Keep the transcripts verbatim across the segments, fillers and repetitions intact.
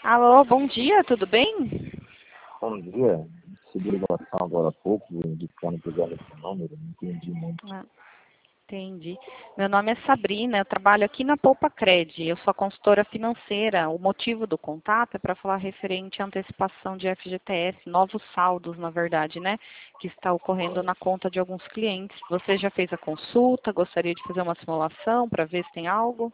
Alô, bom dia, tudo bem? Bom dia. Recebi ligação agora há pouco, indicando que já esse número, não entendi muito. Ah, entendi. Meu nome é Sabrina, eu trabalho aqui na Poupa Cred, eu sou a consultora financeira. O motivo do contato é para falar referente à antecipação de F G T S, novos saldos, na verdade, né? Que está ocorrendo na conta de alguns clientes. Você já fez a consulta? Gostaria de fazer uma simulação para ver se tem algo?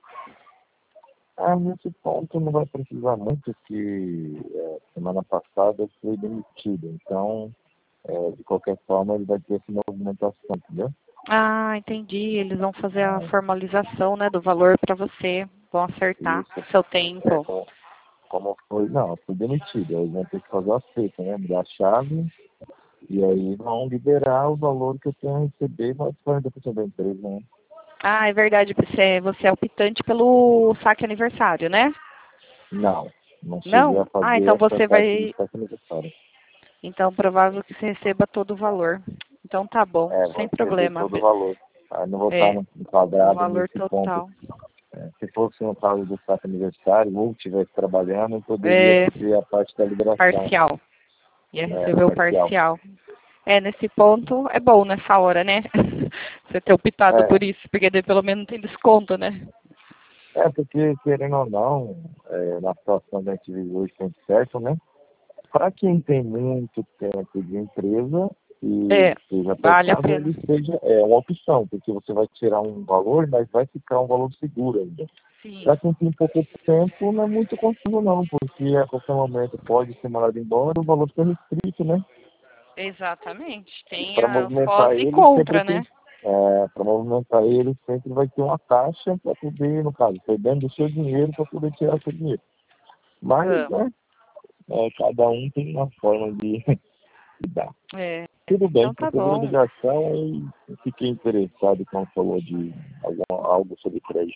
Ah, nesse ponto não vai precisar muito, que é, semana passada eu fui demitido. Então, é, de qualquer forma, ele vai ter essa movimentação, entendeu? Ah, entendi. Eles vão fazer a formalização, né, do valor para você. Vão acertar Isso. seu É, tempo. como, como foi, não, eu fui demitido. Aí vão ter que fazer a feita, né? Me dar a chave e aí vão liberar o valor que eu tenho a receber mais quarenta por cento da empresa, né? Ah, é verdade. Você, você é optante pelo saque aniversário, né? Não, não cheguei a Não? Ah, fazer então essa você parte de vai. festa necessária. Então, provável que você receba todo o valor. Então, tá bom, É, sem vou receber problema. todo o Be- valor. Aí não vou estar É, no- o enquadrado valor nesse ponto. total. É, se fosse no caso do saque aniversário, ou estivesse trabalhando, eu poderia É, receber a parte da liberação, parcial. Ia é, receber o parcial. parcial. É, nesse ponto, é bom nessa hora, né? Você ter optado É, por isso, porque daí pelo menos tem desconto, né? é porque, querendo ou não, é, na situação que a gente vive hoje, tem certo, né? Para quem tem muito tempo de empresa e É, esteja vale a apertado, pena. ele seja é uma opção, porque você vai tirar um valor, mas vai ficar um valor seguro ainda. Sim, Para quem tem pouco tempo, não é muito consigo não, porque a qualquer momento pode ser mandado embora, o valor fica restrito, né? exatamente. E Tem para a- os pós movimentar e ele, sempre contra, tem, né? é, para movimentar ele, sempre vai ter uma taxa para poder, no caso, perdendo do seu dinheiro para poder tirar o seu dinheiro. Mas, Ah, né, é, cada um tem uma forma de, de dar. é, Tudo bem, então tá recebi a bom. ligação e fiquei interessado quando falou de algum, algo sobre crédito.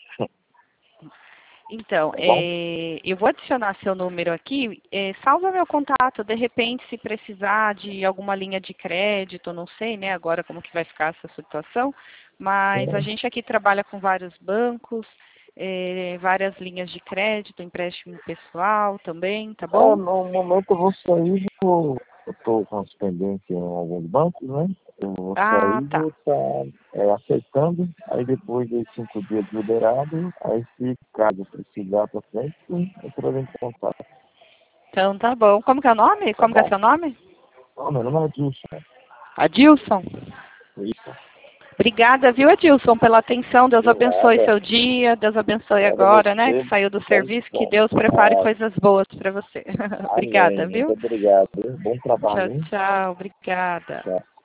Então, Tá bom? é, eu vou adicionar seu número aqui. É, salva meu contato. De repente, se precisar de alguma linha de crédito, não sei, né, agora como que vai ficar essa situação, mas a É, gente aqui trabalha com vários bancos, é, várias linhas de crédito, empréstimo pessoal também, tá é, bom? no momento eu vou sair, vou, eu estou com as pendências em alguns bancos, né? Eu vou sair Ah, e tá. vou estar é, acertando, aí depois dos cinco dias liberado, aí se caso precisar para frente, sim, eu entrarei em contato, Então tá bom. Como que é o nome? tá Como que é bom? seu nome? Não, meu nome é Dilson, Adilson. isso. Obrigada, viu, Adilson, pela atenção. Deus De abençoe nada, seu dia. Deus abençoe nada agora, né, você, que saiu do bom, serviço. Que bom, Deus prepare ah, coisas boas para você. amém, Obrigada, muito viu? obrigado, hein? Bom Tchau, trabalho, hein? tchau. Obrigada. Tchau.